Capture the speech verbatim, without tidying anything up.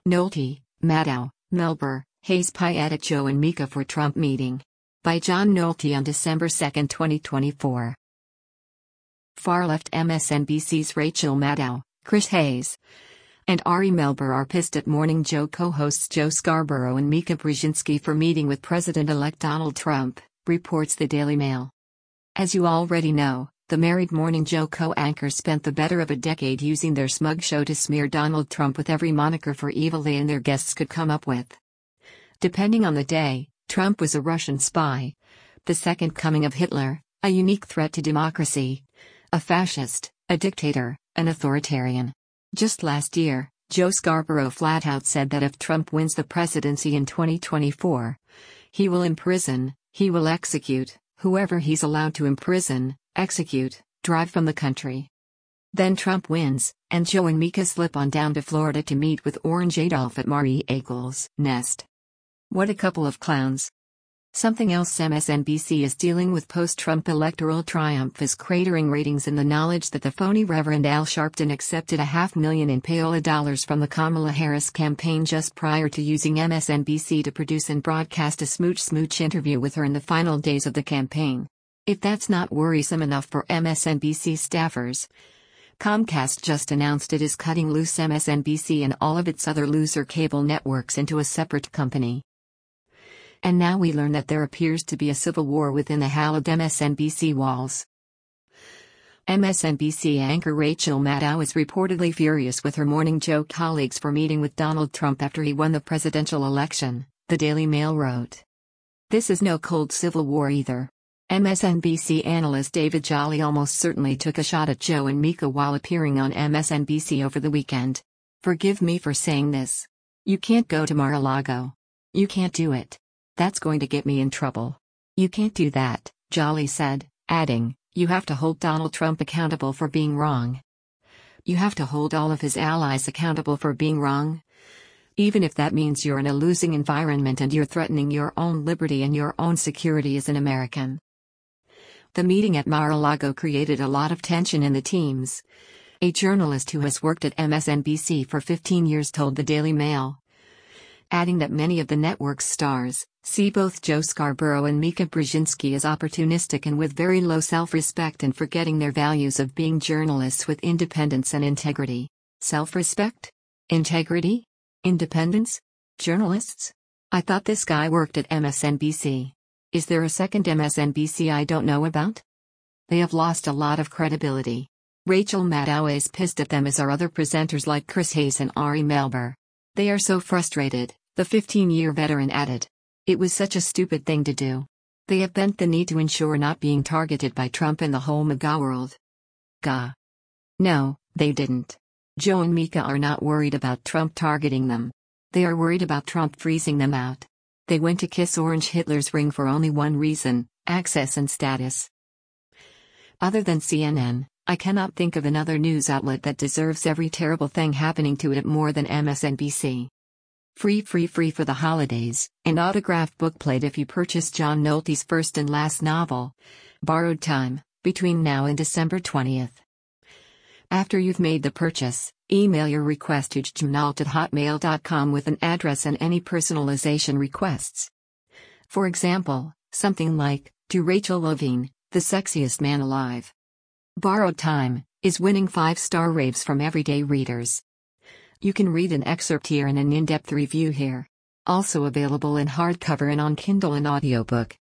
Nolte, Maddow, Melber, Hayes Pie at Joe and Mika for Trump meeting. By John Nolte on December second, twenty twenty-four. Far-left M S N B C's Rachel Maddow, Chris Hayes, and Ari Melber are pissed at Morning Joe co-hosts Joe Scarborough and Mika Brzezinski for meeting with President-elect Donald Trump, reports the Daily Mail. As you already know, the married Morning Joe co-anchors spent the better of a decade using their smug show to smear Donald Trump with every moniker for evil they and their guests could come up with. Depending on the day, Trump was a Russian spy, the second coming of Hitler, a unique threat to democracy, a fascist, a dictator, an authoritarian. Just last year, Joe Scarborough flat out said that if Trump wins the presidency in twenty twenty-four, he will imprison, he will execute, whoever he's allowed to imprison, execute, drive from the country. Then Trump wins, and Joe and Mika slip on down to Florida to meet with Orange Adolph at Maury Eagle's nest. What a couple of clowns. Something else M S N B C is dealing with post-Trump electoral triumph is cratering ratings in the knowledge that the phony Reverend Al Sharpton accepted a half million in payola dollars from the Kamala Harris campaign just prior to using M S N B C to produce and broadcast a smooch-smooch interview with her in the final days of the campaign. If that's not worrisome enough for M S N B C staffers, Comcast just announced it is cutting loose M S N B C and all of its other loser cable networks into a separate company. And now we learn that there appears to be a civil war within the hallowed M S N B C walls. M S N B C anchor Rachel Maddow is reportedly furious with her Morning Joe colleagues for meeting with Donald Trump after he won the presidential election, the Daily Mail wrote. This is no cold civil war either. M S N B C analyst David Jolly almost certainly took a shot at Joe and Mika while appearing on M S N B C over the weekend. Forgive me for saying this. You can't go to Mar-a-Lago. You can't do it. That's going to get me in trouble. You can't do that, Jolly said, adding, you have to hold Donald Trump accountable for being wrong. You have to hold all of his allies accountable for being wrong. Even if that means you're in a losing environment and you're threatening your own liberty and your own security as an American. The meeting at Mar-a-Lago created a lot of tension in the teams. A journalist who has worked at M S N B C for fifteen years told the Daily Mail, adding that many of the network's stars see both Joe Scarborough and Mika Brzezinski as opportunistic and with very low self-respect and forgetting their values of being journalists with independence and integrity. Self-respect? Integrity? Independence? Journalists? I thought this guy worked at M S N B C. Is there a second M S N B C I don't know about? They have lost a lot of credibility. Rachel Maddow is pissed at them as are other presenters like Chris Hayes and Ari Melber. They are so frustrated, the fifteen-year veteran added. It was such a stupid thing to do. They have bent the knee to ensure not being targeted by Trump and the whole MAGA world. Gah. No, they didn't. Joe and Mika are not worried about Trump targeting them. They are worried about Trump freezing them out. They went to kiss Orange Hitler's ring for only one reason, access and status. Other than C N N, I cannot think of another news outlet that deserves every terrible thing happening to it more than M S N B C. Free free free for the holidays, an autographed bookplate if you purchase John Nolte's first and last novel, Borrowed Time, between now and December twentieth. After you've made the purchase, email your request to jmnolt at hotmail dot com with an address and any personalization requests. For example, something like, to Rachel Levine, the sexiest man alive. Borrowed Time is winning five-star raves from everyday readers. You can read an excerpt here and an in-depth review here. Also available in hardcover and on Kindle and audiobook.